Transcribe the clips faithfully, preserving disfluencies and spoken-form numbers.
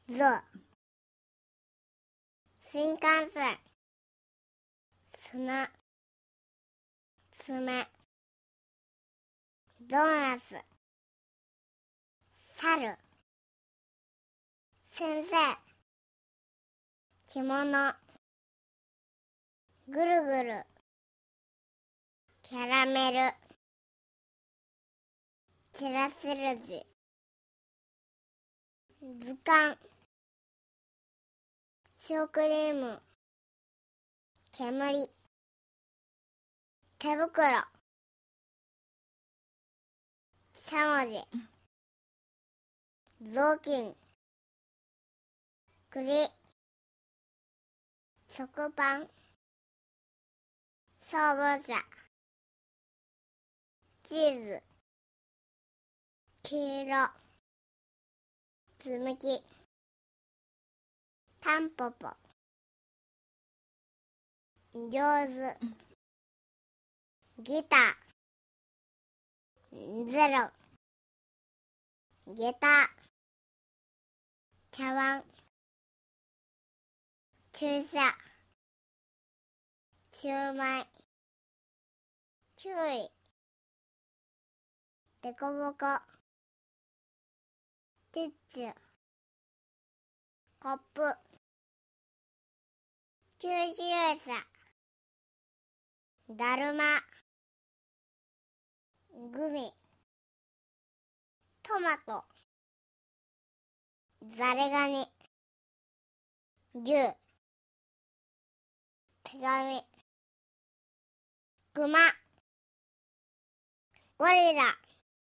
ゾウ、新幹線、砂、爪、ドーナツ、猿、先生、着物、ぐるぐる、キャラメル、チラシルジ、図鑑、シュークリーム、煙、手袋、しゃもじ、雑巾、栗、食パン、消防車、チーズ、黄色、つむき、タンポポ、上手、ギター、ゼロ、下駄、茶碗、注射、シューマイ、キュウリ、デコボコ、ティッシュ、コップ、吸収車、だるま、グミ、トマト、ザリガニ、銃、手紙、クマ、ゴリラ、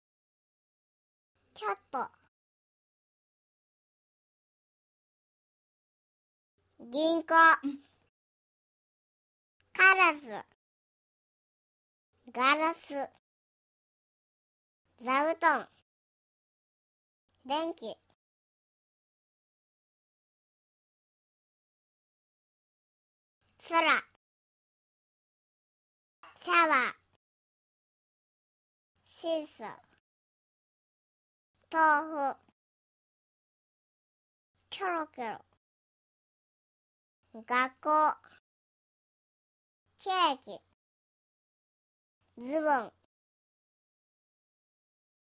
キャット、銀行、カラス、ガラス、座布団、電気、空、シャワー、シーソー、豆腐、キョロキョロ、学校、ケーキ、ズボン、